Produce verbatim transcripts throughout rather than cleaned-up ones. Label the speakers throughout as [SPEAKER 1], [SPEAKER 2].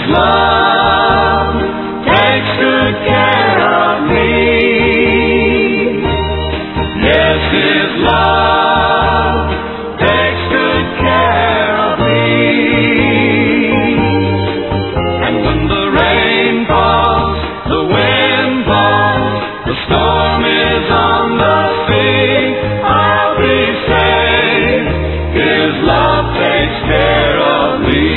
[SPEAKER 1] love takes good care of me. Yes, His love takes good care of me. And when the rain falls, the wind blows, the storm is on the sea, I'll be safe. His love takes care of me.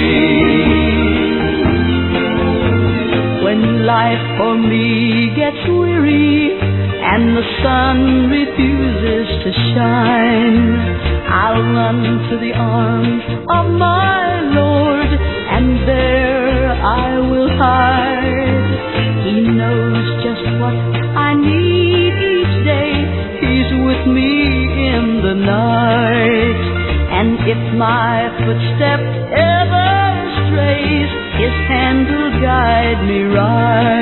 [SPEAKER 2] When life for me gets weary and the sun refuses to shine, I'll run to the arms of my Lord, and there I will hide. He knows just what I need each day. He's with me in the night. And if my footstep ever strays, His hand will guide me right.